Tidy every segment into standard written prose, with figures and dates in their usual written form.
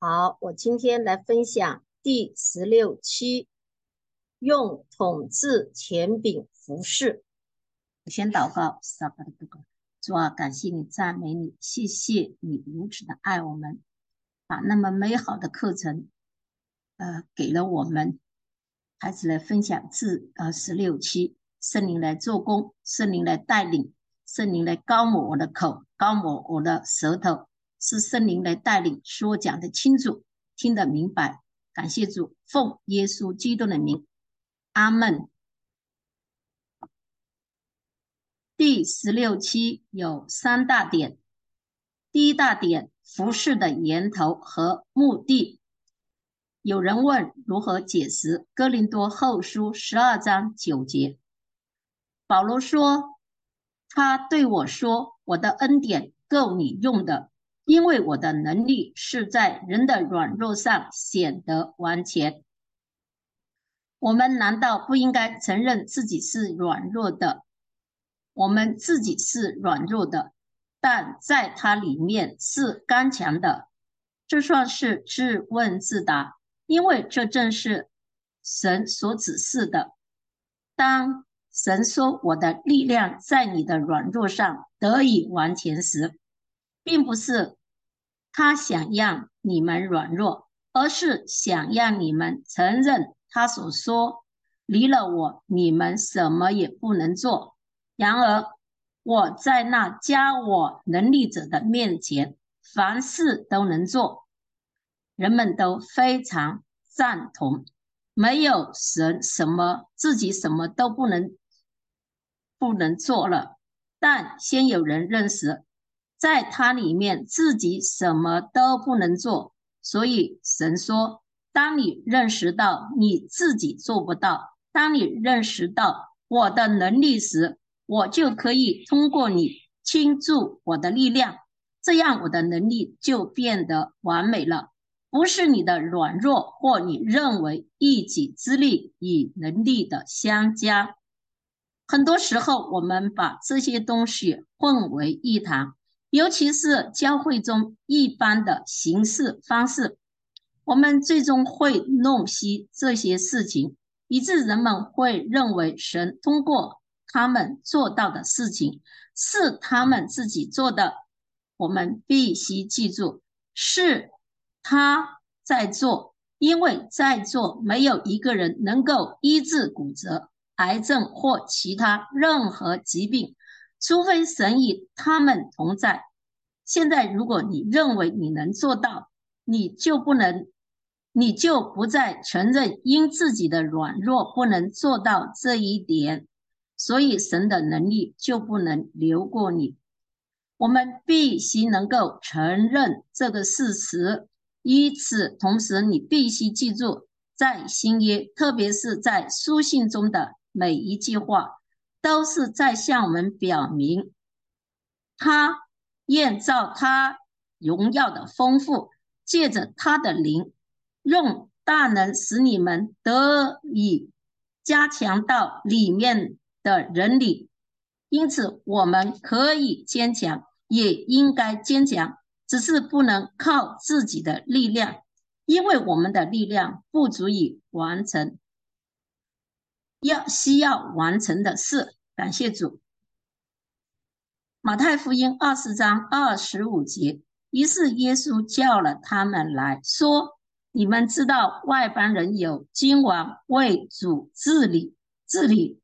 好，我今天来分享第16期，用统治权柄服侍。我先祷告，撒巴的布告，主啊，感谢你，赞美你，谢谢你如此的爱我们，把那么美好的课程，给了我们，孩子来分享16期，圣灵来做工，圣灵来带领，圣灵来高抹我的口，高抹我的舌头，是圣灵来带领，使我讲得清楚，听得明白。感谢主，奉耶稣基督的名，阿们。第16期有3大点，第一大点，服事的源头和目的。有人问如何解释哥林多后书12章9节，保罗说，他对我说，我的恩典够你用的，因为我的能力是在人的软弱上显得完全。我们难道不应该承认自己是软弱的？我们自己是软弱的，但在他里面是刚强的。这算是自问自答，因为这正是神所指示的。当神说我的力量在你的软弱上得以完全时，并不是他想让你们软弱，而是想让你们承认他所说，离了我，你们什么也不能做。然而，我在那加我能力者的面前，凡事都能做。人们都非常赞同，没有神自己什么都不能做了。但先有人认识，在他里面自己什么都不能做。所以神说，当你认识到你自己做不到，当你认识到我的能力时，我就可以通过你倾注我的力量，这样我的能力就变得完美了。不是你的软弱或你认为一己之力与能力的相加。很多时候我们把这些东西混为一谈，尤其是教会中一般的行事方式，我们最终会弄稀这些事情，以致人们会认为神通过他们做到的事情是他们自己做的。我们必须记住，是他在做，因为在做没有一个人能够医治骨折、癌症或其他任何疾病，除非神与他们同在。现在如果你认为你能做到，你就不再承认因自己的软弱不能做到这一点，所以神的能力就不能流过你。我们必须能够承认这个事实，与此同时你必须记住，在新约，特别是在书信中的每一句话，都是在向我们表明他愿照他荣耀的丰富，借着他的灵，用大能使你们得以加强到里面的人里。因此我们可以坚强，也应该坚强，只是不能靠自己的力量，因为我们的力量不足以完成需要完成的事。感谢主。马太福音20章25节，于是耶稣叫了他们来说，你们知道外邦人有君王为主治理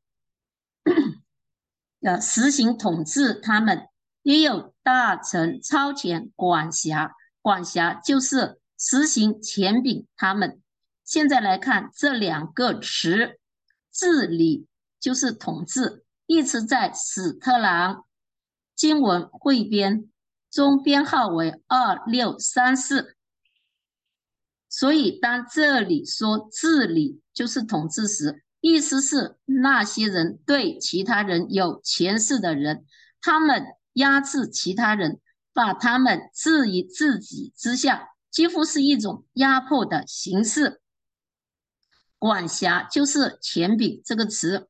实行统治，他们也有大臣超前管辖，管辖就是实行权柄他们。现在来看这两个词，治理就是统治，一直在史特朗经文汇编中编号为2634。所以当这里说治理就是统治时，意思是那些人对其他人有权势的人，他们压制其他人，把他们置于自己之下，几乎是一种压迫的形式。管辖就是权柄这个词，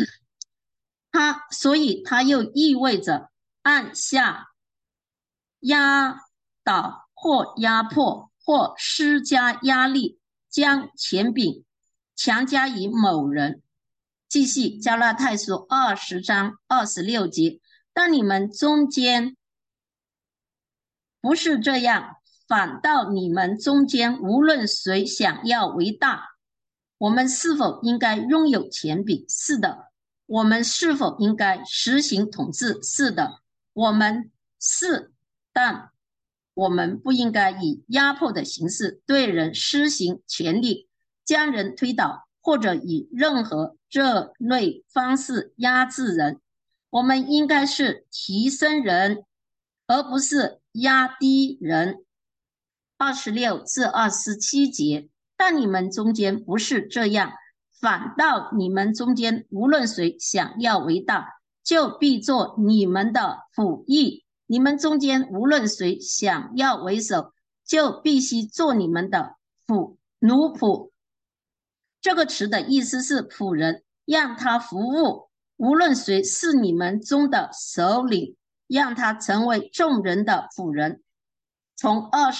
所以它又意味着按下、压倒或压迫。 或施加压力，将权柄强加于某人。继续加拉太书20章26节，但你们中间不是这样，反倒你们中间无论谁想要为大，我们是否应该拥有权柄？是的。我们是否应该实行统治？是的。我们是，但我们不应该以压迫的形式对人施行权力，将人推倒，或者以任何这类方式压制人。我们应该是提升人，而不是压低人。26至27节，但你们中间不是这样，反倒你们中间无论谁想要为大，就必做你们的仆役；你们中间无论谁想要为首，就必须做你们的奴仆。这个词的意思是仆人，让他服务，无论谁是你们中的首领，让他成为众人的仆人。从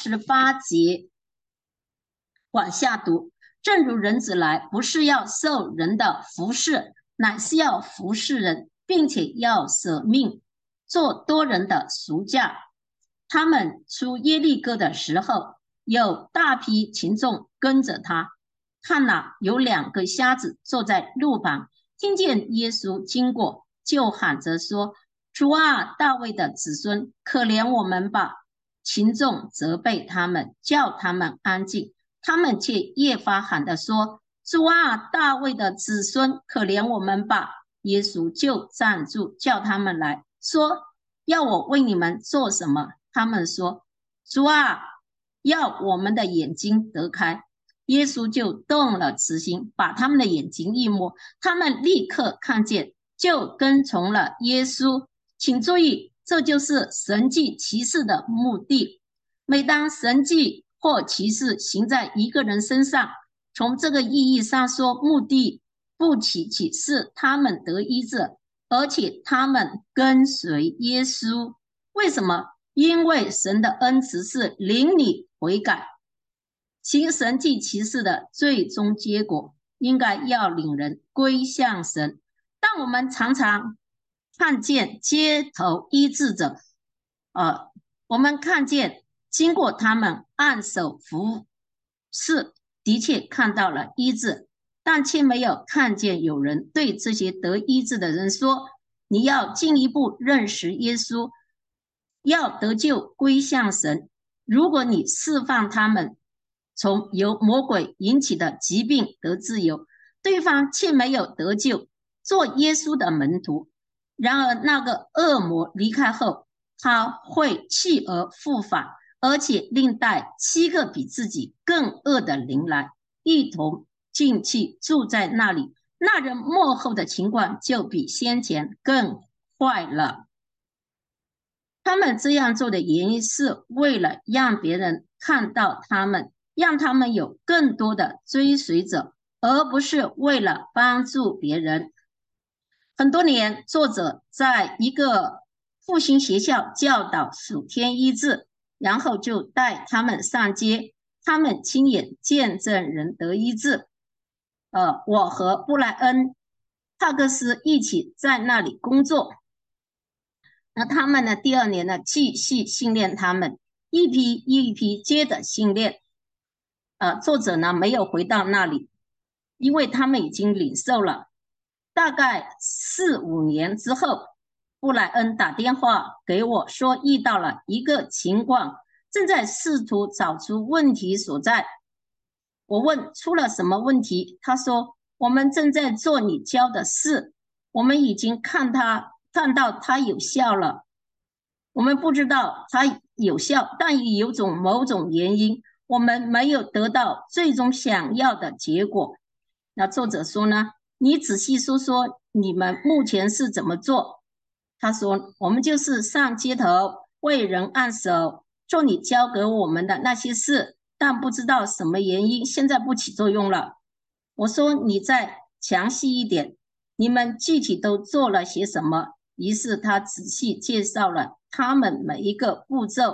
28节往下读，正如人子来，不是要受人的服侍，乃是要服侍人，并且要舍命，做多人的赎价。他们出耶利哥的时候，有大批群众跟着他。看哪，有2个瞎子坐在路旁，听见耶稣经过，就喊着说：主啊，大卫的子孙，可怜我们吧！群众责备他们，叫他们安静。他们却越发喊着说：主啊，大卫的子孙，可怜我们吧！耶稣就站住，叫他们来说：要我为你们做什么？他们说：主啊，要我们的眼睛得开。耶稣就动了慈心，把他们的眼睛一摸，他们立刻看见，就跟从了耶稣。请注意，这就是神迹奇事的目的。每当神迹或奇事行在一个人身上，从这个意义上说，目的不仅仅是他们得医治，而且他们跟随耶稣。为什么？因为神的恩慈是领你悔改。行神迹奇事的最终结果，应该要领人归向神。但我们常常看见街头医治者，我们看见经过他们按手服侍，的确看到了医治，但却没有看见有人对这些得医治的人说：你要进一步认识耶稣，要得救归向神。如果你释放他们从由魔鬼引起的疾病得自由，对方却没有得救，做耶稣的门徒。然而那个恶魔离开后，他会弃而复返，而且另带7个比自己更恶的灵来，一同进去住在那里。那人末后的情况就比先前更坏了。他们这样做的原因是为了让别人看到他们，让他们有更多的追随者，而不是为了帮助别人。很多年，作者在一个复兴学校教导属天医治，然后就带他们上街，他们亲眼见证人得医治。我和布莱恩·帕克斯一起在那里工作。那他们呢，第2年呢，继续训练他们，一批一批接着训练。作者呢没有回到那里，因为他们已经领受了。大概4、5年之后，布莱恩打电话给我说，遇到了一个情况，正在试图找出问题所在。我问出了什么问题，他说我们正在做你教的事，我们已经看到它有效了。我们不知道它有效，但有某种原因，我们没有得到最终想要的结果。那作者说呢，你仔细说说你们目前是怎么做。他说我们就是上街头为人按手，做你教给我们的那些事，但不知道什么原因现在不起作用了。我说你再详细一点，你们具体都做了些什么？于是他仔细介绍了他们每一个步骤，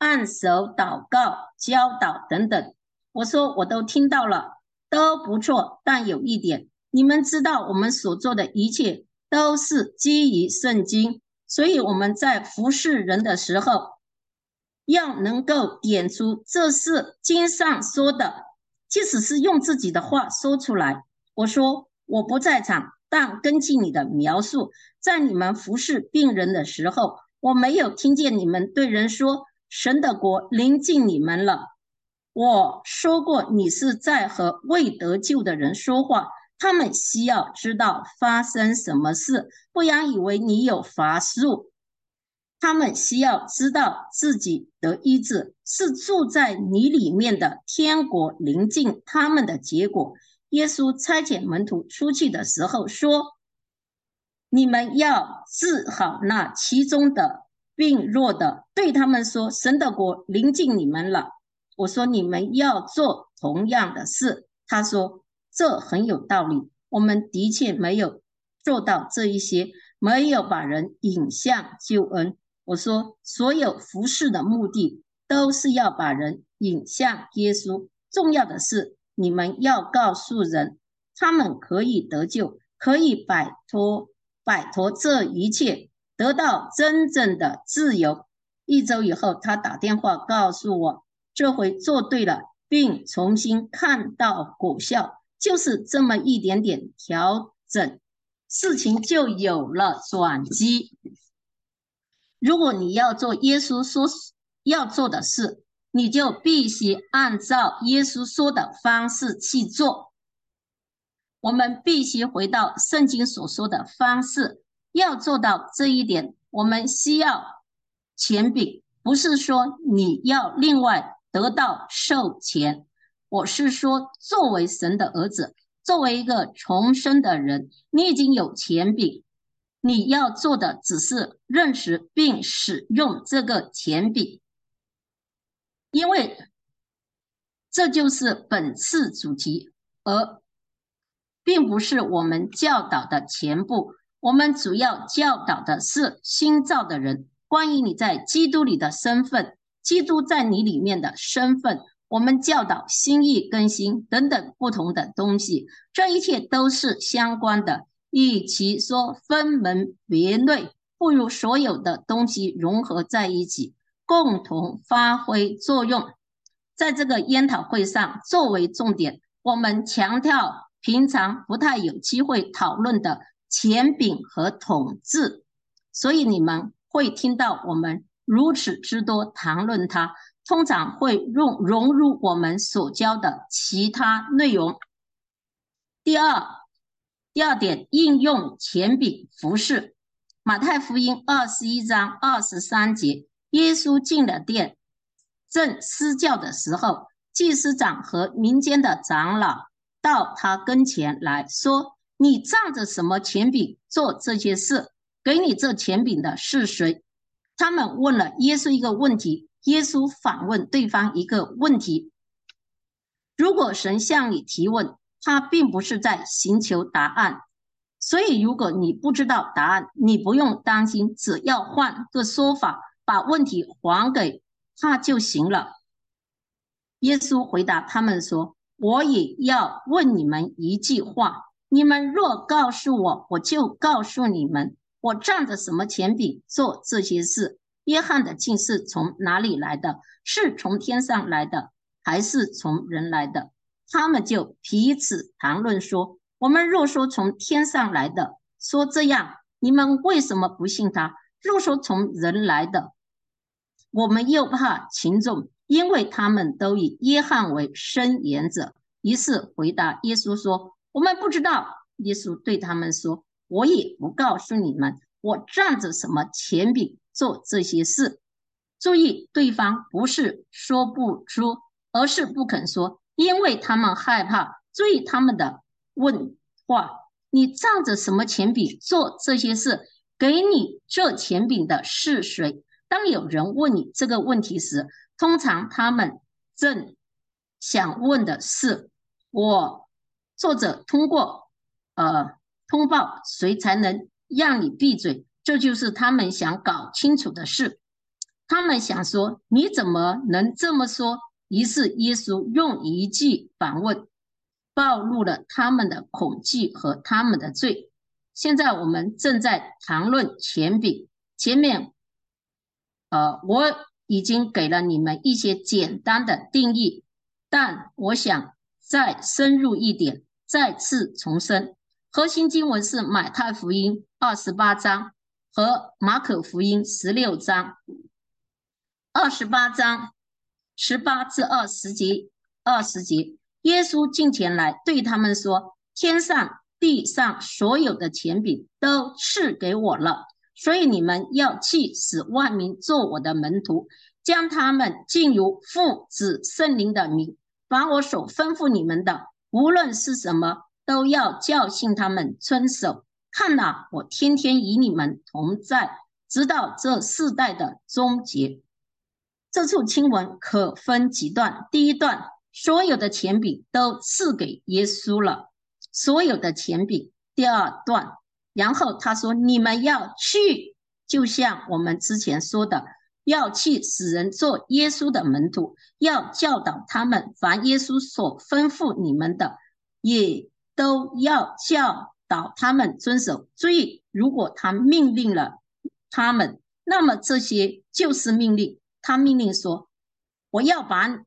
按手、祷告、教导等等。我说我都听到了，都不错，但有一点，你们知道我们所做的一切都是基于圣经，所以我们在服侍人的时候，要能够点出这是经上说的，即使是用自己的话说出来。我说我不在场，但根据你的描述，在你们服侍病人的时候，我没有听见你们对人说神的国临近你们了。我说过你是在和未得救的人说话，他们需要知道发生什么事，不然以为你有法术。他们需要知道自己的医治是住在你里面的天国临近他们的结果。耶稣差遣门徒出去的时候说，你们要治好那其中的病弱的，对他们说，神的国临近你们了。我说你们要做同样的事。他说这很有道理，我们的确没有做到这一些，没有把人引向救恩。我说所有服侍的目的都是要把人引向耶稣，重要的是你们要告诉人，他们可以得救，可以摆脱这一切，得到真正的自由。1周以后，他打电话告诉我，这回做对了，并重新看到果效，就是这么一点点调整，事情就有了转机。如果你要做耶稣说要做的事，你就必须按照耶稣说的方式去做。我们必须回到圣经所说的方式，要做到这一点，我们需要权柄，不是说你要另外得到授权。我是说，作为神的儿子，作为一个重生的人，你已经有权柄，你要做的只是认识并使用这个权柄，因为这就是本次主题，而并不是我们教导的全部。我们主要教导的是新造的人，关于你在基督里的身份，基督在你里面的身份。我们教导心意更新等等不同的东西，这一切都是相关的。与其说分门别类，不如所有的东西融合在一起，共同发挥作用。在这个研讨会上，作为重点，我们强调平常不太有机会讨论的权柄和统治，所以你们会听到我们如此之多谈论它，通常会融入我们所教的其他内容。第二点，应用权柄服事。马太福音21章23节，耶稣进了殿，正施教的时候，祭司长和民间的长老到他跟前来说，你仗着什么权柄做这些事？给你这权柄的是谁？他们问了耶稣一个问题，耶稣反问对方一个问题。如果神向你提问，他并不是在寻求答案，所以如果你不知道答案，你不用担心，只要换个说法，把问题还给他就行了。耶稣回答他们说，我也要问你们一句话，你们若告诉我，我就告诉你们，我仗着什么权柄做这些事？约翰的禁是从哪里来的？是从天上来的，还是从人来的？他们就彼此谈论说，我们若说从天上来的，说这样，你们为什么不信他？若说从人来的，我们又怕群众，因为他们都以约翰为伸言者。于是回答耶稣说，我们不知道。耶稣对他们说，我也不告诉你们，我仗着什么权柄做这些事。注意，对方不是说不出，而是不肯说，因为他们害怕。注意他们的问话，你仗着什么权柄做这些事？给你这权柄的是谁？当有人问你这个问题时，通常他们正想问的是，我作者通过通报谁才能让你闭嘴？这就是他们想搞清楚的事。 他们想说，你怎么能这么说？于是耶稣用一句反问，暴露了他们的恐惧和他们的罪。现在我们正在谈论权柄，前面我已经给了你们一些简单的定义，但我想再深入一点，再次重申。核心经文是马太福音28章和马可福音16章。28章18至20节，耶稣近前来对他们说：天上地上所有的权柄都赐给我了，所以你们要去，使万民做我的门徒，将他们进入父子圣灵的名，把我所吩咐你们的，无论是什么，都要教训他们遵守。看哪，我天天与你们同在，直到这世代的终结。这处经文可分几段，第一段，所有的权柄都赐给耶稣了，所有的权柄。第二段，然后他说，你们要去，就像我们之前说的，要去使人做耶稣的门徒，要教导他们，凡耶稣所吩咐你们的，也都要教导他们遵守。注意，如果他命令了他们，那么这些就是命令。他命令说，我要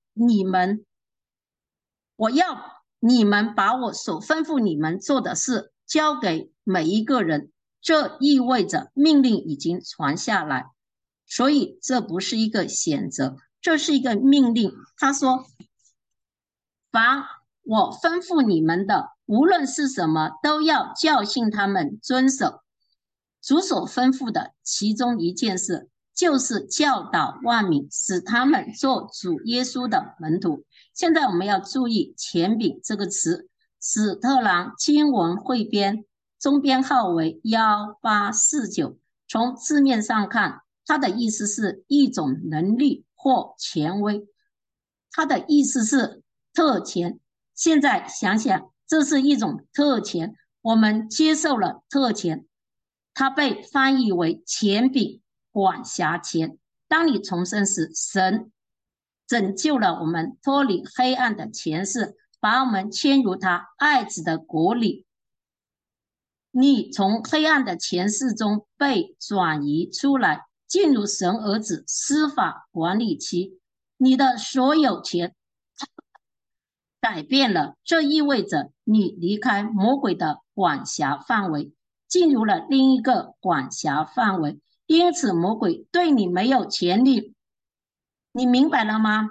你们把我所吩咐你们做的事交给每一个人，这意味着命令已经传下来，所以这不是一个选择，这是一个命令。他说，凡我吩咐你们的，无论是什么，都要教训他们遵守。主所吩咐的其中一件事，就是教导万民，使他们做主耶稣的门徒。现在我们要注意权柄这个词，史特朗经文汇编中编号为1849，从字面上看，它的意思是一种能力或权威，它的意思是特权。现在想想，这是一种特权，我们接受了特权，它被翻译为权柄、管辖权。当你重生时，神拯救了我们，脱离黑暗的权势，把我们迁入他爱子的国里。你从黑暗的权势中被转移出来，进入神儿子司法管理期，你的所有权改变了，这意味着你离开魔鬼的管辖范围，进入了另一个管辖范围，因此魔鬼对你没有权利。你明白了吗？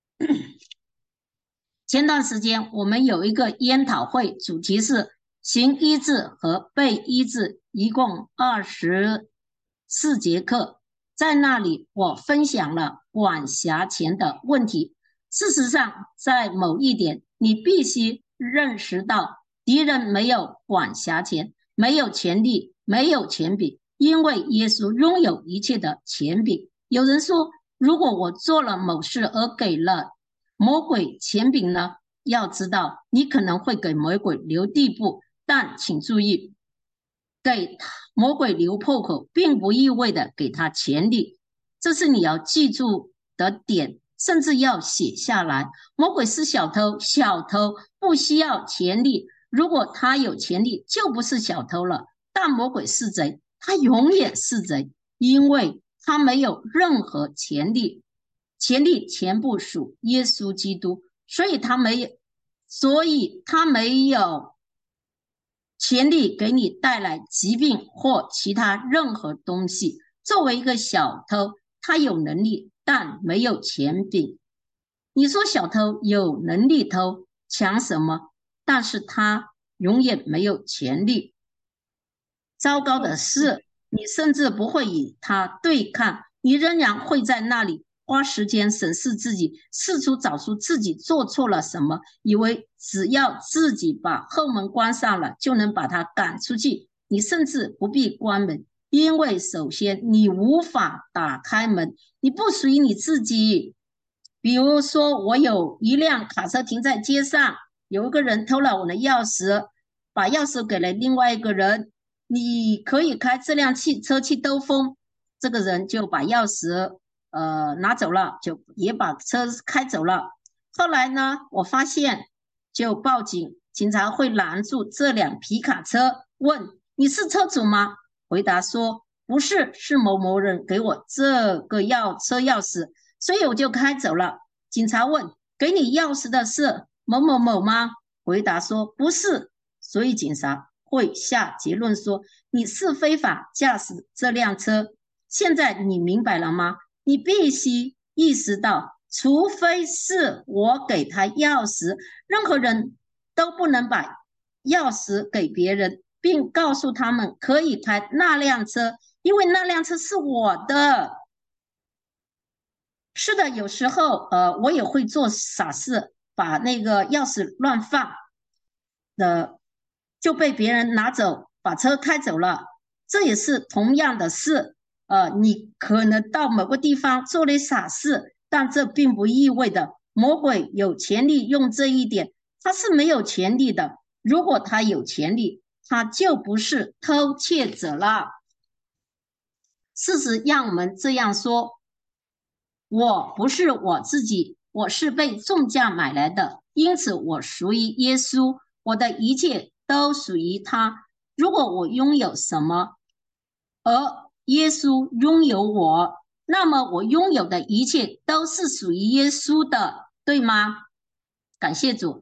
前段时间我们有一个研讨会，主题是行医治和被医治，一共24节课。在那里我分享了管辖权的问题。事实上，在某一点，你必须认识到敌人没有管辖权，没有权利，没有权柄，因为耶稣拥有一切的权柄。有人说，如果我做了某事而给了魔鬼权柄呢？要知道，你可能会给魔鬼留地步，但请注意，给魔鬼留破口，并不意味着给他权利，这是你要记住的点，甚至要写下来。魔鬼是小偷，小偷不需要权利，如果他有权利，就不是小偷了。但魔鬼是贼，他永远是贼，因为他没有任何权利，权利全部属耶稣基督，所以他没有权利给你带来疾病或其他任何东西。作为一个小偷，他有能力，但没有权柄。你说小偷有能力偷，抢什么？但是他永远没有权利。糟糕的是，你甚至不会与他对抗，你仍然会在那里花时间审视自己，试图找出自己做错了什么，以为只要自己把后门关上了，就能把他赶出去。你甚至不必关门，因为首先你无法打开门，你不属于你自己。比如说，我有一辆卡车停在街上，有一个人偷了我的钥匙，把钥匙给了另外一个人。你可以开这辆汽车去兜风，这个人就把钥匙拿走了，就也把车开走了。后来呢，我发现就报警，警察会拦住这辆皮卡车，问你是车主吗？回答说不是，是某某人给我这个车钥匙，所以我就开走了。警察问给你钥匙的是某某某吗？回答说不是，所以警察会下结论说你是非法驾驶这辆车。现在你明白了吗？你必须意识到，除非是我给他钥匙，任何人都不能把钥匙给别人，并告诉他们可以开那辆车，因为那辆车是我的。是的，有时候我也会做傻事，把那个钥匙乱放的，就被别人拿走，把车开走了。这也是同样的事。你可能到某个地方做了傻事，但这并不意味着魔鬼有权利用这一点，他是没有权利的。如果他有权利，他就不是偷窃者了。事实让我们这样说：我不是我自己，我是被重价买来的，因此我属于耶稣，我的一切都属于他。如果我拥有什么，而耶稣拥有我，那么我拥有的一切都是属于耶稣的，对吗？感谢主，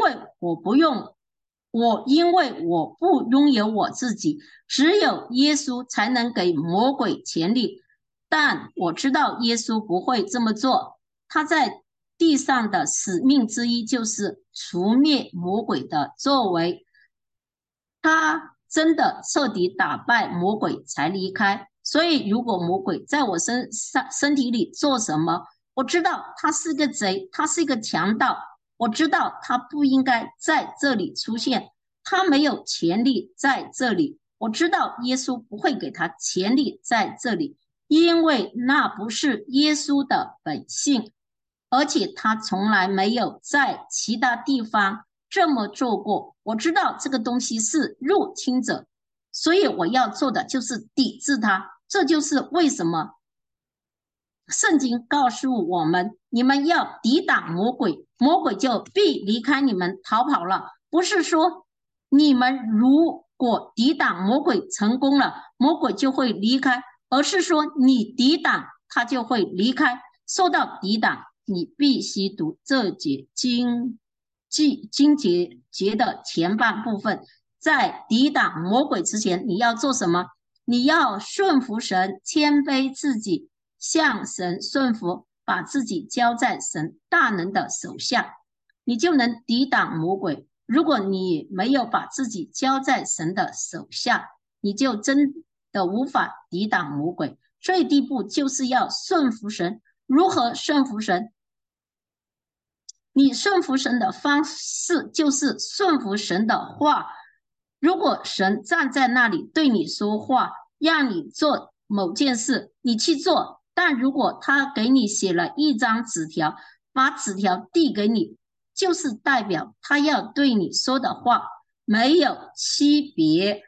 因为我不拥有我自己，只有耶稣才能给魔鬼权利。但我知道耶稣不会这么做，他在地上的使命之一就是除灭魔鬼的作为。他真的彻底打败魔鬼才离开。所以，如果魔鬼在我身体里做什么，我知道他是个贼，他是一个强盗，我知道他不应该在这里出现，他没有权利在这里。我知道耶稣不会给他权利在这里，因为那不是耶稣的本性，而且他从来没有在其他地方这么做过。我知道这个东西是入侵者，所以我要做的就是抵制它。这就是为什么圣经告诉我们，你们要抵挡魔鬼，魔鬼就必离开你们逃跑了。不是说你们如果抵挡魔鬼成功了，魔鬼就会离开，而是说你抵挡他就会离开。受到抵挡，你必须读这节经节的前半部分。在抵挡魔鬼之前，你要做什么？你要顺服神，谦卑自己，向神顺服，把自己交在神大能的手下，你就能抵挡魔鬼。如果你没有把自己交在神的手下，你就真的无法抵挡魔鬼。所以第一步就是要顺服神。如何顺服神？你顺服神的方式就是顺服神的话。如果神站在那里对你说话，让你做某件事，你去做。但如果他给你写了一张纸条，把纸条递给你，就是代表他要对你说的话，没有区别。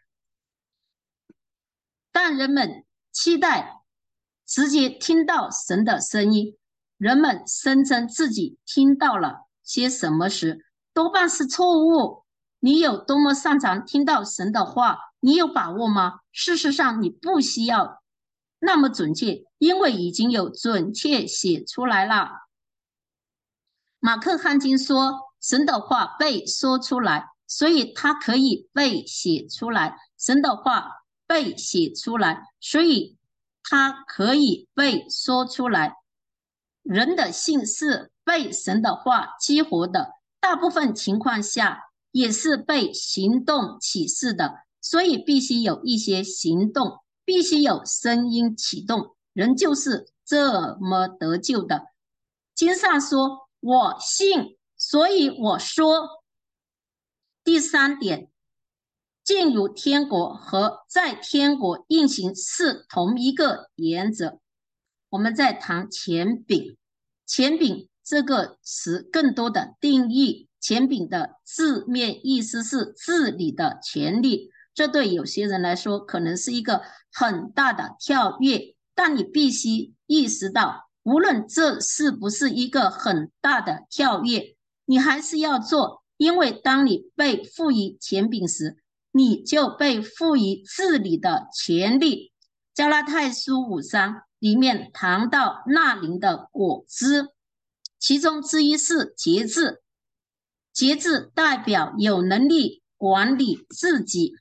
但人们期待直接听到神的声音，人们声称自己听到了些什么时，多半是错误。你有多么擅长听到神的话，你有把握吗？事实上，你不需要那么准确，因为已经有准确写出来了。马克汉金说，神的话被说出来，所以它可以被写出来。神的话被写出来，所以它可以被说出来。人的性是被神的话激活的，大部分情况下也是被行动启示的，所以必须有一些行动，必须有声音启动，人就是这么得救的。经上说，我信，所以我说。第三点，进入天国和在天国运行是同一个原则。我们在谈权柄，权柄这个词更多的定义，权柄的字面意思是治理的权利。这对有些人来说可能是一个很大的跳跃，但你必须意识到，无论这是不是一个很大的跳跃，你还是要做，因为当你被赋予权柄时，你就被赋予治理的权利。加拉太书5章里面谈到那灵的果子，其中之一是节制。节制代表有能力管理自己，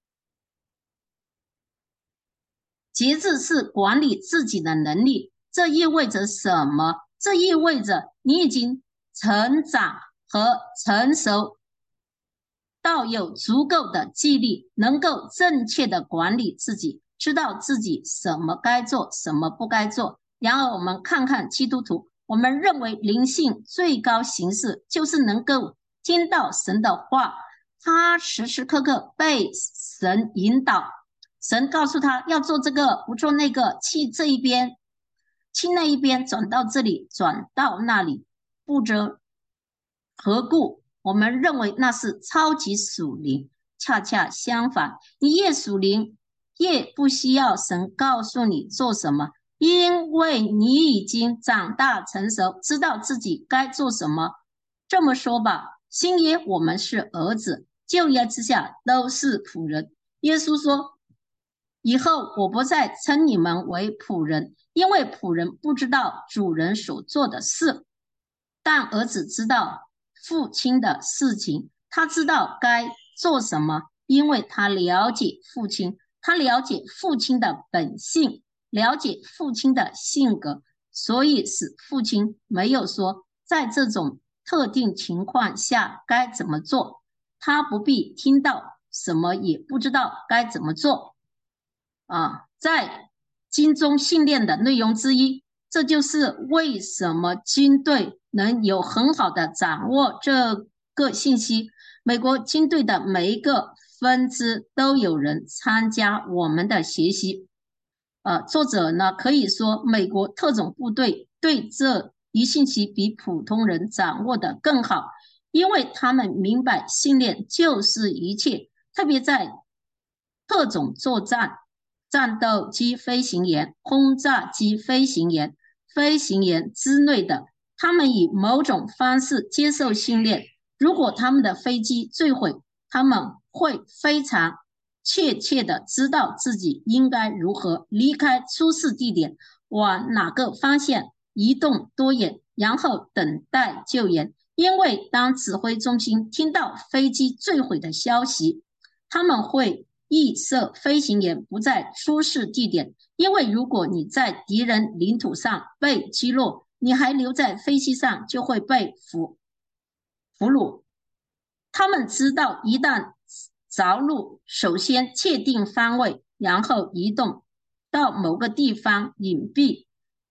节制是管理自己的能力。这意味着什么？这意味着你已经成长和成熟到有足够的纪律，能够正确的管理自己，知道自己什么该做，什么不该做。然而我们看看基督徒，我们认为灵性最高形式就是能够听到神的话，他时时刻刻被神引导，神告诉他要做这个，不做那个，去这一边，去那一边，转到这里，转到那里，不知何故。我们认为那是超级属灵，恰恰相反，你越属灵，越不需要神告诉你做什么，因为你已经长大成熟，知道自己该做什么。这么说吧，新约我们是儿子，旧约之下都是仆人。耶稣说，以后我不再称你们为仆人，因为仆人不知道主人所做的事，但儿子知道父亲的事情，他知道该做什么，因为他了解父亲，他了解父亲的本性，了解父亲的性格，所以使父亲没有说在这种特定情况下该怎么做，他不必听到什么，也不知道该怎么做。在军中训练的内容之一，这就是为什么军队能有很好的掌握这个信息。美国军队的每一个分支都有人参加我们的学习。作者呢可以说，美国特种部队对这一信息比普通人掌握的更好，因为他们明白训练就是一切，特别在特种作战。战斗机飞行员、轰炸机飞行员、飞行员之类的，他们以某种方式接受训练。如果他们的飞机坠毁，他们会非常确切的知道自己应该如何离开出事地点，往哪个方向移动多远，然后等待救援。因为当指挥中心听到飞机坠毁的消息，他们会预设飞行员不在出事地点，因为如果你在敌人领土上被击落，你还留在飞机上就会被俘虏。他们知道一旦着陆，首先确定方位，然后移动到某个地方隐蔽。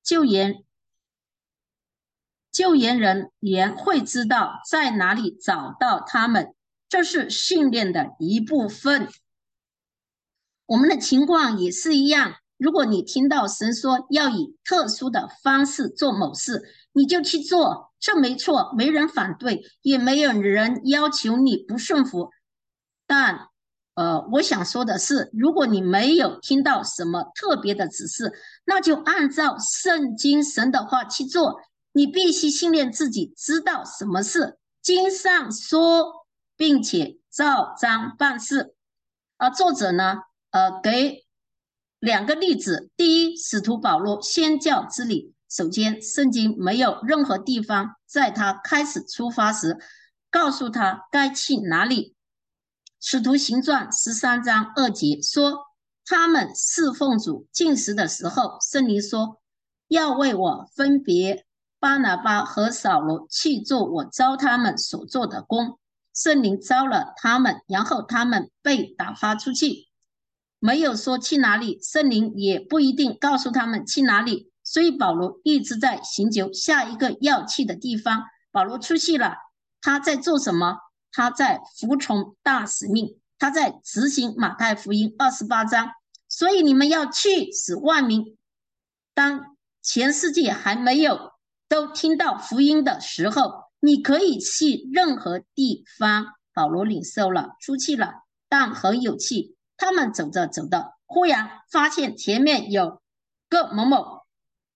救援人员会知道在哪里找到他们，这是训练的一部分。我们的情况也是一样，如果你听到神说要以特殊的方式做某事，你就去做，这没错，没人反对，也没有人要求你不顺服。但我想说的是，如果你没有听到什么特别的指示，那就按照圣经神的话去做。你必须训练自己知道什么是经上说，并且照章办事。作者呢给两个例子。第一，使徒保罗宣教之旅。首先，圣经没有任何地方在他开始出发时告诉他该去哪里。使徒行传13章2节说，他们侍奉主进食的时候，圣灵说要为我分别巴拿巴和扫罗去做我召他们所做的工。圣灵召了他们，然后他们被打发出去，没有说去哪里，圣灵也不一定告诉他们去哪里，所以保罗一直在寻求下一个要去的地方。保罗出去了，他在做什么？他在服从大使命，他在执行马太福音28章。所以你们要去，使万民，当全世界还没有都听到福音的时候，你可以去任何地方。保罗领受了，出去了，但很有趣，他们走着走着，忽然发现前面有个某某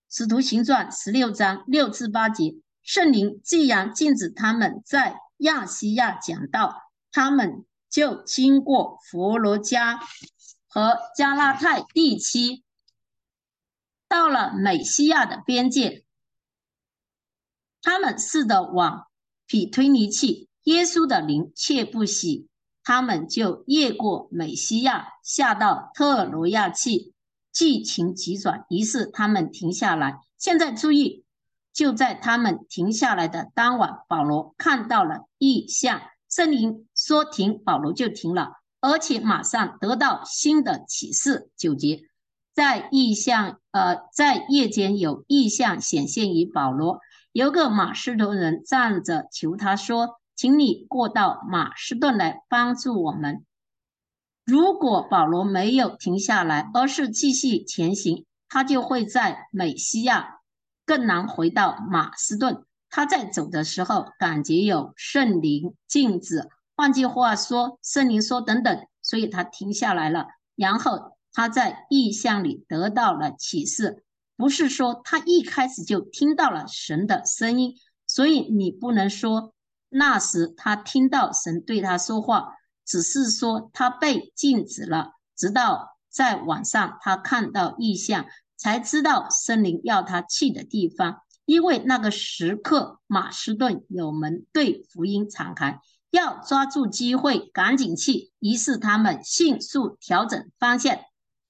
使徒行传16章6至8节，圣灵既然禁止他们在亚细亚讲道，他们就经过佛罗加和加拉太地区，到了美西亚的边界。他们试着往庇推尼去，耶稣的灵却不喜，他们就越过美西亚，下到特罗亚去。剧情急转，于是他们停下来。现在注意，就在他们停下来的当晚，保罗看到了异象，圣灵说停，保罗就停了，而且马上得到新的启示。9节，在夜间有异象显现于保罗，有个马其顿人站着求他说：“请你过到马其顿来帮助我们。”如果保罗没有停下来，而是继续前行，他就会在美西亚更难回到马其顿。他在走的时候，感觉有圣灵禁止，换句话说，圣灵说等等，所以他停下来了。然后他在异象里得到了启示，不是说他一开始就听到了神的声音，所以你不能说那时他听到神对他说话，只是说他被禁止了，直到在晚上他看到异象，才知道圣灵要他去的地方。因为那个时刻马其顿有门对福音敞开，要抓住机会赶紧去，于是他们迅速调整方向。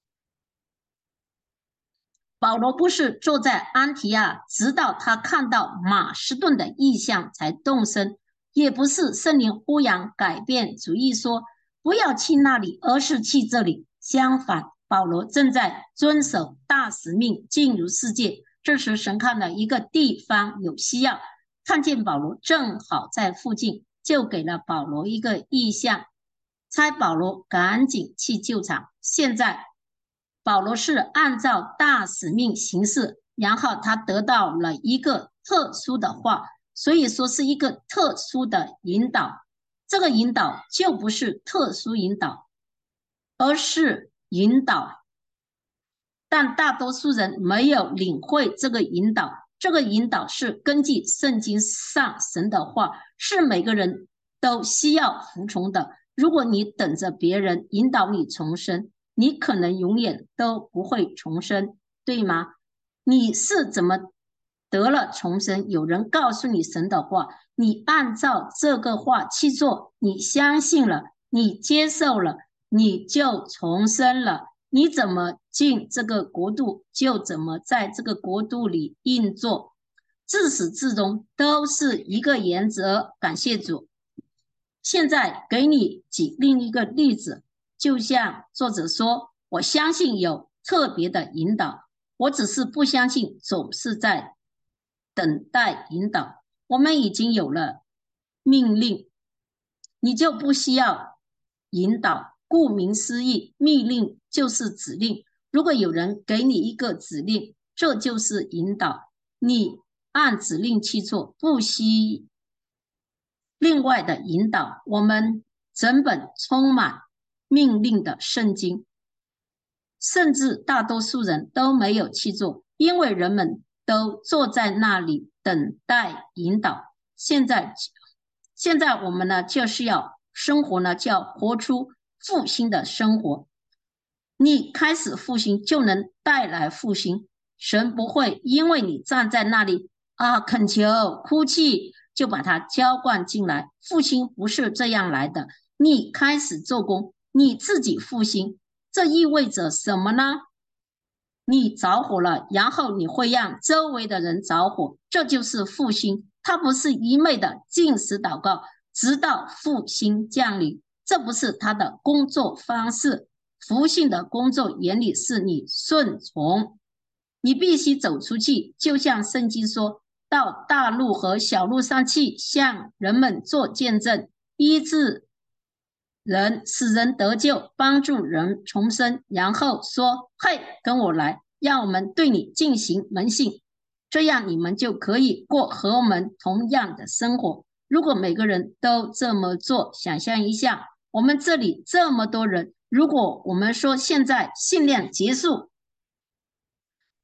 保罗不是坐在安提亚，直到他看到马其顿的异象才动身，也不是圣灵忽然改变主意说不要去那里，而是去这里。相反，保罗正在遵守大使命进入世界。这时神看了一个地方有需要，看见保罗正好在附近，就给了保罗一个意象，差保罗赶紧去救场。现在保罗是按照大使命行事，然后他得到了一个特殊的话，所以说是一个特殊的引导。这个引导就不是特殊引导，而是引导，但大多数人没有领会这个引导。这个引导是根据圣经上神的话，是每个人都需要服从的。如果你等着别人引导你重生，你可能永远都不会重生，对吗？你是怎么得了重生？有人告诉你神的话，你按照这个话去做，你相信了，你接受了，你就重生了。你怎么进这个国度，就怎么在这个国度里运作，自始至终都是一个原则。感谢主。现在给你举另一个例子，就像作者说，我相信有特别的引导，我只是不相信总是在等待引导。我们已经有了命令，你就不需要引导。顾名思义，命令就是指令。如果有人给你一个指令，这就是引导，你按指令去做，不需另外的引导。我们整本充满命令的圣经，甚至大多数人都没有去做，因为人们都坐在那里等待引导。现在我们呢，就是要生活呢，就要活出复兴的生活。你开始复兴，就能带来复兴。神不会因为你站在那里恳求、哭泣，就把它浇灌进来。复兴不是这样来的。你开始做工，你自己复兴，这意味着什么呢？你着火了，然后你会让周围的人着火，这就是复兴。它不是一昧的禁食祷告，直到复兴降临，这不是他的工作方式。复兴的工作原理是你顺从，你必须走出去，就像圣经说，到大路和小路上去，向人们做见证，医治人，使人得救，帮助人重生，然后说：“嘿，跟我来，让我们对你进行门训，这样你们就可以过和我们同样的生活。”如果每个人都这么做，想象一下，我们这里这么多人，如果我们说现在训练结束，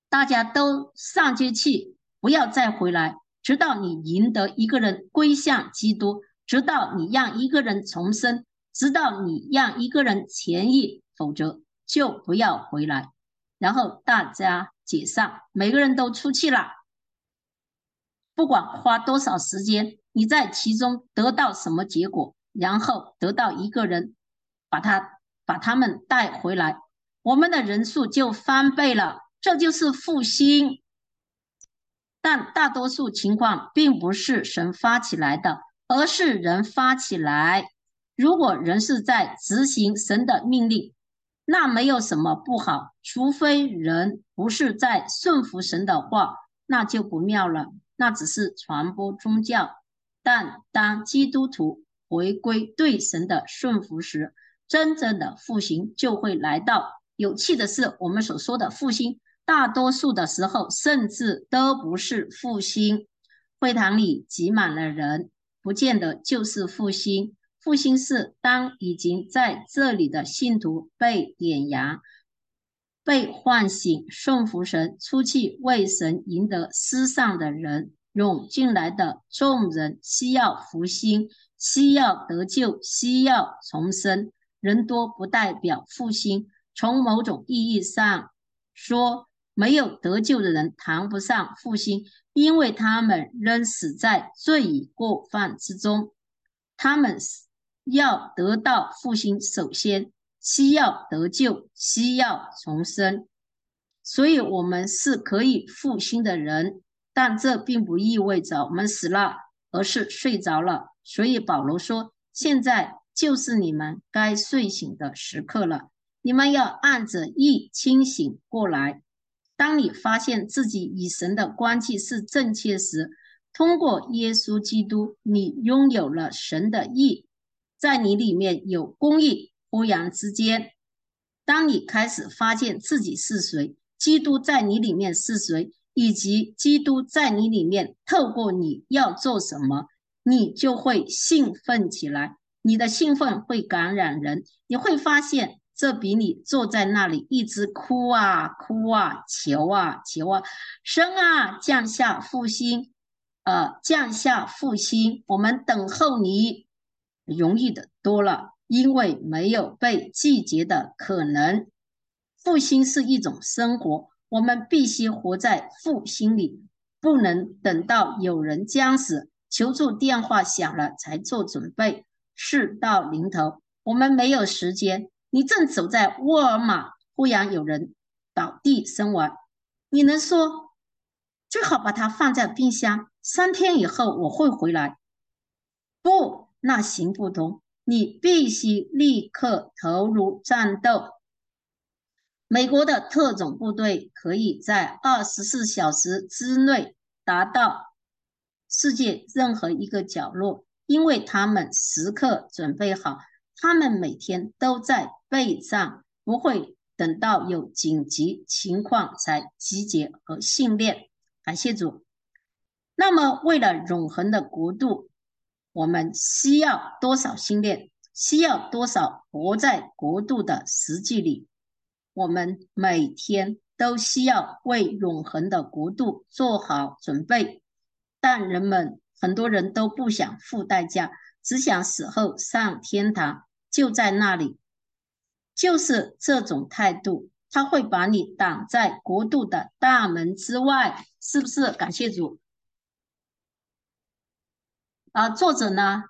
大家都上街去，不要再回来，直到你赢得一个人归向基督，直到你让一个人重生，直到你让一个人痊愈，否则就不要回来。然后大家解散，每个人都出去了，不管花多少时间，你在其中得到什么结果，然后得到一个人把他们带回来，我们的人数就翻倍了，这就是复兴。但大多数情况并不是神发起来的，而是人发起来。如果人是在执行神的命令，那没有什么不好，除非人不是在顺服神的话，那就不妙了，那只是传播宗教。但当基督徒回归对神的顺服时，真正的复兴就会来到。有趣的是，我们所说的复兴，大多数的时候甚至都不是复兴。会堂里挤满了人，不见得就是复兴。复兴是当已经在这里的信徒被点燃、被唤醒、顺服神、出去为神赢得世上的人涌进来的众人，需要复兴，需要得救，需要重生。人多不代表复兴。从某种意义上说，没有得救的人谈不上复兴，因为他们仍死在罪与过犯之中。他们要得到复兴，首先需要得救，需要重生。所以我们是可以复兴的人，但这并不意味着我们死了，而是睡着了。所以保罗说，现在就是你们该睡醒的时刻了，你们要按着义清醒过来。当你发现自己与神的关系是正确时，通过耶稣基督，你拥有了神的义，在你里面有公义，忽然之间，当你开始发现自己是谁，基督在你里面是谁，以及基督在你里面透过你要做什么，你就会兴奋起来。你的兴奋会感染人，你会发现这比你坐在那里一直哭啊哭啊求啊求啊，神啊降下复兴，降下复兴，我们等候你容易的多了，因为没有被拒绝的可能。复兴是一种生活，我们必须活在复兴里，不能等到有人将死，求助电话响了才做准备。事到临头，我们没有时间。你正走在沃尔玛，忽然有人倒地身亡，你能说最好把它放在冰箱，3天以后我会回来？不，那行不通。你必须立刻投入战斗。美国的特种部队可以在24小时之内达到世界任何一个角落，因为他们时刻准备好，他们每天都在备战，不会等到有紧急情况才集结和训练。感谢主。那么，为了永恒的国度，我们需要多少训练？需要多少活在国度的实际里？我们每天都需要为永恒的国度做好准备，但很多人都不想付代价，只想死后上天堂，就在那里。就是这种态度，他会把你挡在国度的大门之外，是不是？感谢主。作者呢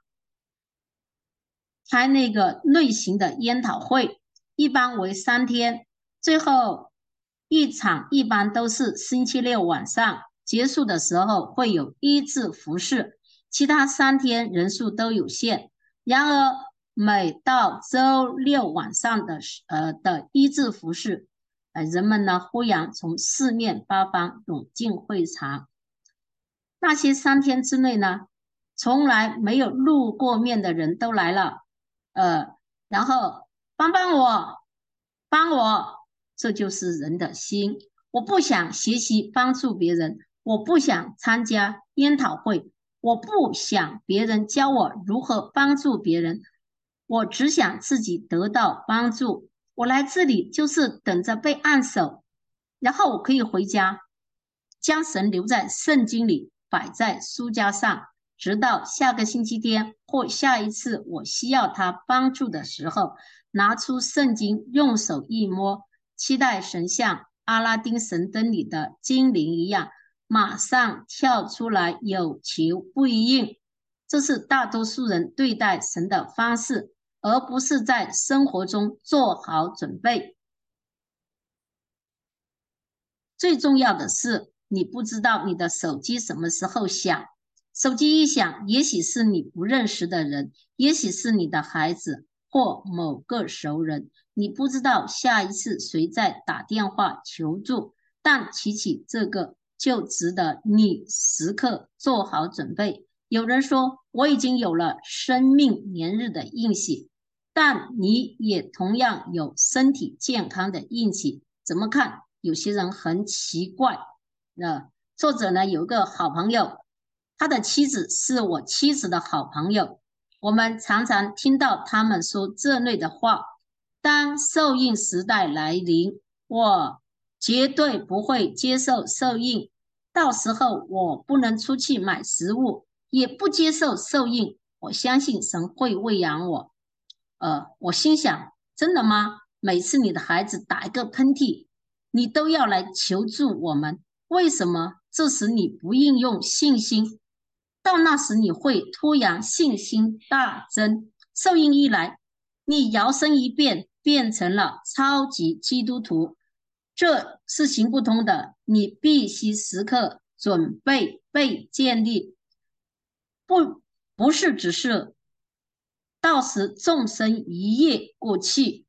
开那个类型的研讨会，一般为3天，最后一场一般都是星期六晚上，结束的时候会有医治服饰，其他3天人数都有限。然而每到周六晚上的医治服饰，人们呢忽然从四面八方涌进会场。那些3天之内呢，从来没有露过面的人都来了。然后帮帮我，帮我，这就是人的心。我不想学习帮助别人，我不想参加研讨会，我不想别人教我如何帮助别人，我只想自己得到帮助。我来这里就是等着被按手， 然后我可以回家，将神留在圣经里，摆在书架上，直到下个星期天或下一次我需要他帮助的时候，拿出圣经，用手一摸，期待神像阿拉丁神灯里的精灵一样，马上跳出来有求必应。这是大多数人对待神的方式，而不是在生活中做好准备。最重要的是，你不知道你的手机什么时候响。手机一响，也许是你不认识的人，也许是你的孩子或某个熟人。你不知道下一次谁在打电话求助，但提起这个，就值得你时刻做好准备。有人说，我已经有了生命年日的应许，但你也同样有身体健康的应许。怎么看？有些人很奇怪。作者呢有一个好朋友，他的妻子是我妻子的好朋友，我们常常听到他们说这类的话。当受孕时代来临，我绝对不会接受受孕，到时候我不能出去买食物，也不接受受孕。我相信神会喂养我。我心想，真的吗？每次你的孩子打一个喷嚏，你都要来求助我们，为什么这时你不应用信心？到那时你会突然信心大增，受孕一来，你摇身一变变成了超级基督徒，这是行不通的。你必须时刻准备被建立，不是只是到时众生一夜过去。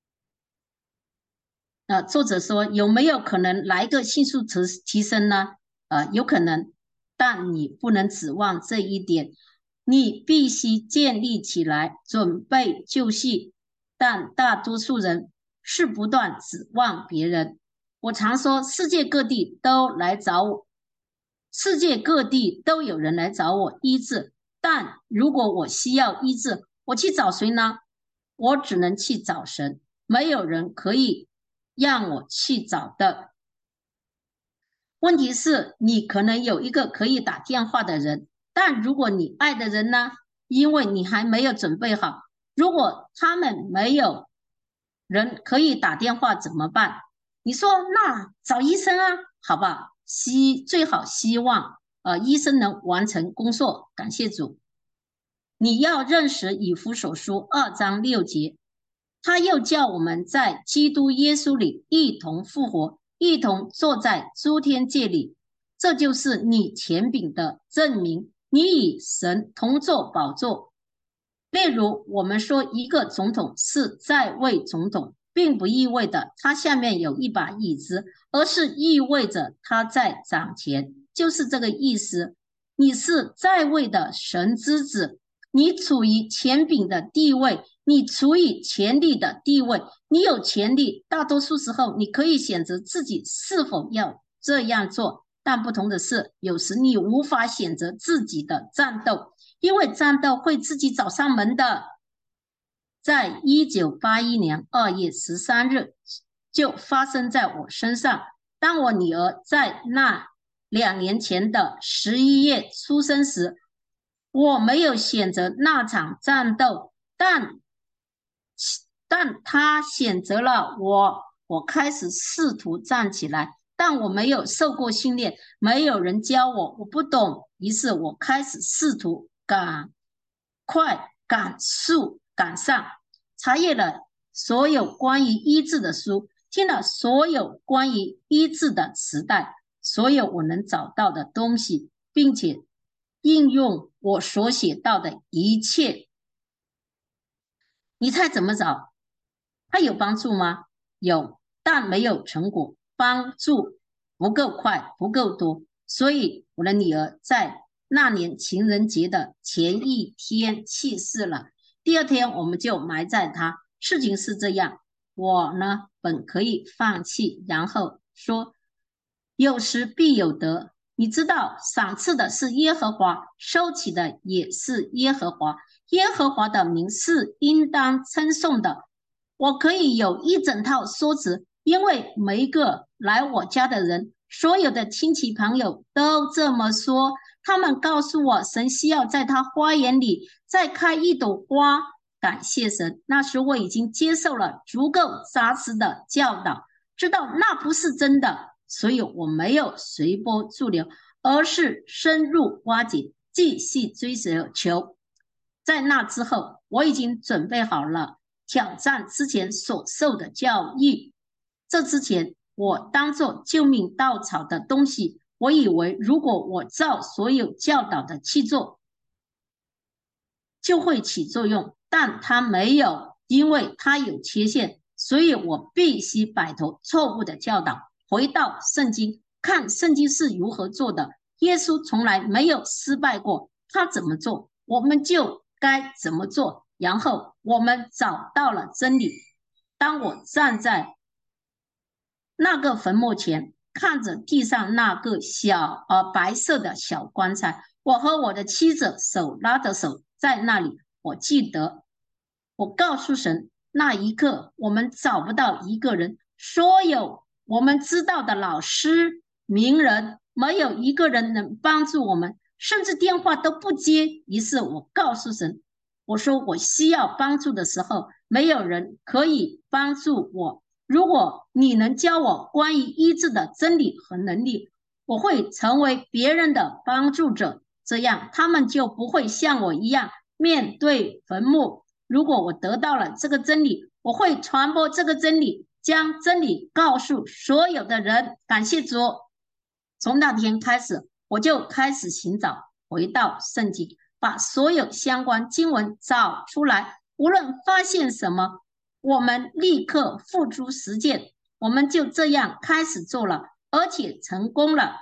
作者说有没有可能来个迅速提升呢？有可能，但你不能指望这一点，你必须建立起来，准备就绪。但大多数人是不断指望别人。我常说，世界各地都来找我，世界各地都有人来找我医治，但如果我需要医治，我去找谁呢？我只能去找神，没有人可以让我去找的。问题是，你可能有一个可以打电话的人，但如果你爱的人呢？因为你还没有准备好，如果他们没有人可以打电话怎么办？你说那找医生啊，好吧？最好希望医生能完成工作，感谢主。你要认识以弗所书2章6节，他又叫我们在基督耶稣里一同复活，一同坐在诸天界里。这就是你权柄的证明，你与神同坐宝座。例如，我们说一个总统是在位总统，并不意味着他下面有一把椅子，而是意味着他在掌权，就是这个意思。你是在位的神之子，你处于权柄的地位，你处于权力的地位，你有权利。大多数时候，你可以选择自己是否要这样做，但不同的是，有时你无法选择自己的战斗，因为战斗会自己找上门的。在1981年2月13日，就发生在我身上。当我女儿在那2年前的11月出生时，我没有选择那场战斗，但她选择了我。我开始试图站起来，但我没有受过训练，没有人教我，我不懂。于是我开始试图赶上，查阅了所有关于医治的书，听了所有关于医治的时代，所有我能找到的东西，并且应用我所写到的一切。你猜怎么找？它有帮助吗？有，但没有成果，帮助不够快，不够多。所以我的女儿在那年情人节的前一天去世了。第二天我们就埋葬她。事情是这样，我呢本可以放弃，然后说有时必有得。你知道，赏赐的是耶和华，收起的也是耶和华。耶和华的名是应当称颂的。我可以有一整套说辞，因为每一个来我家的人，所有的亲戚朋友都这么说。他们告诉我，神需要在他花园里再开一朵花。感谢神，那时我已经接受了足够扎实的教导，知道那不是真的，所以我没有随波逐流，而是深入挖掘，继续追求。在那之后，我已经准备好了挑战之前所受的教育。这之前，我当作救命稻草的东西，我以为如果我照所有教导的去做，就会起作用，但它没有，因为它有缺陷，所以我必须摆脱错误的教导，回到圣经，看圣经是如何做的。耶稣从来没有失败过，他怎么做，我们就该怎么做。然后我们找到了真理。当我站在那个坟墓前，看着地上那个白色的小棺材，我和我的妻子手拉着手在那里。我记得，我告诉神，那一刻我们找不到一个人，所有我们知道的老师、名人，没有一个人能帮助我们，甚至电话都不接。于是我告诉神，我说我需要帮助的时候，没有人可以帮助我。如果你能教我关于医治的真理和能力，我会成为别人的帮助者，这样他们就不会像我一样面对坟墓。如果我得到了这个真理，我会传播这个真理，将真理告诉所有的人。感谢主。从那天开始，我就开始寻找，回到圣经，把所有相关经文找出来，无论发现什么，我们立刻付诸实践。我们就这样开始做了，而且成功了。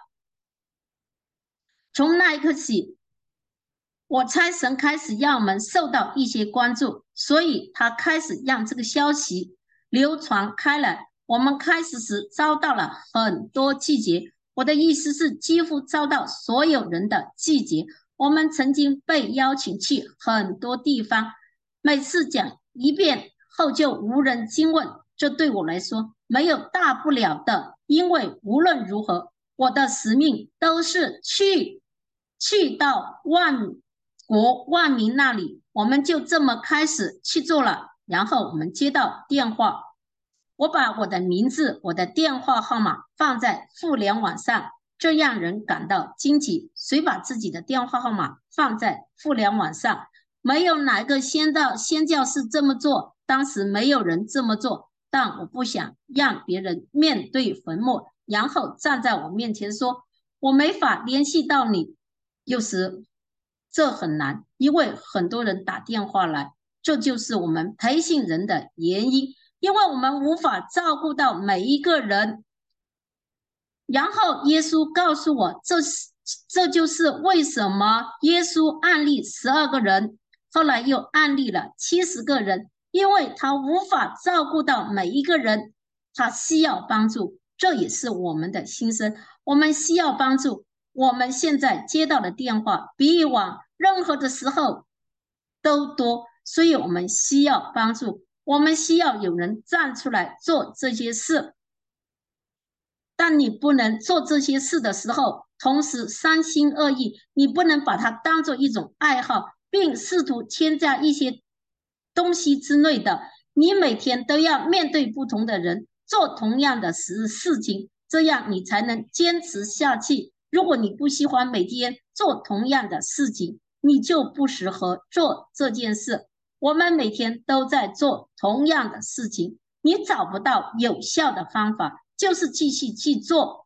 从那一刻起，我猜神开始让我们受到一些关注，所以他开始让这个消息流传开来。我们开始时遭到了很多拒绝，我的意思是几乎遭到所有人的拒绝。我们曾经被邀请去很多地方，每次讲一遍后就无人惊问，这对我来说没有大不了的，因为无论如何，我的使命都是去到万国万民那里。我们就这么开始去做了。然后我们接到电话，我把我的名字、我的电话号码放在互联网上，这让人感到惊奇。谁把自己的电话号码放在互联网上？没有哪个宣教士这么做，当时没有人这么做。但我不想让别人面对坟墓，然后站在我面前说我没法联系到你。有时这很难，因为很多人打电话来，这就是我们培训人的原因，因为我们无法照顾到每一个人。然后耶稣告诉我，这就是为什么耶稣案例12个人，后来又案例了70个人，因为他无法照顾到每一个人，他需要帮助。这也是我们的心声，我们需要帮助。我们现在接到的电话比以往任何的时候都多，所以我们需要帮助，我们需要有人站出来做这些事。但你不能做这些事的时候，同时三心二意，你不能把它当做一种爱好，并试图添加一些东西之类的。你每天都要面对不同的人，做同样的事情，这样你才能坚持下去。如果你不喜欢每天做同样的事情，你就不适合做这件事。我们每天都在做同样的事情，你找不到有效的方法，就是继续去做。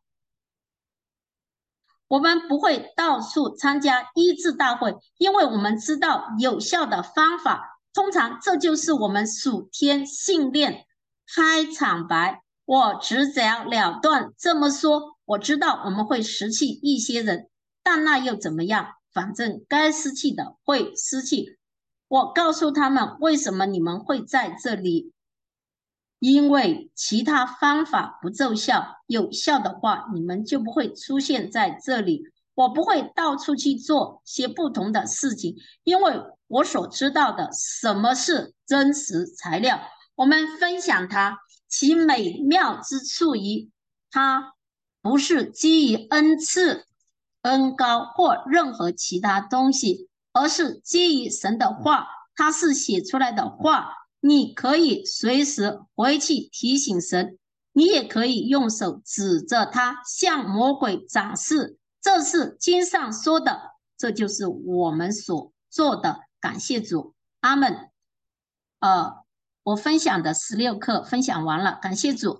我们不会到处参加医治大会，因为我们知道有效的方法。通常这就是我们属天训练。开场白，我只想了断这么说。我知道我们会失去一些人，但那又怎么样？反正该失去的会失去。我告诉他们为什么你们会在这里，因为其他方法不奏效，有效的话，你们就不会出现在这里。我不会到处去做些不同的事情，因为我所知道的什么是真实材料，我们分享它，其美妙之处于它不是基于恩赐、恩高或任何其他东西，而是基于神的话，它是写出来的话，你可以随时回去提醒神，你也可以用手指着它，向魔鬼展示，这是经上说的，这就是我们所做的。感谢主，阿门。我分享的16课分享完了，感谢主。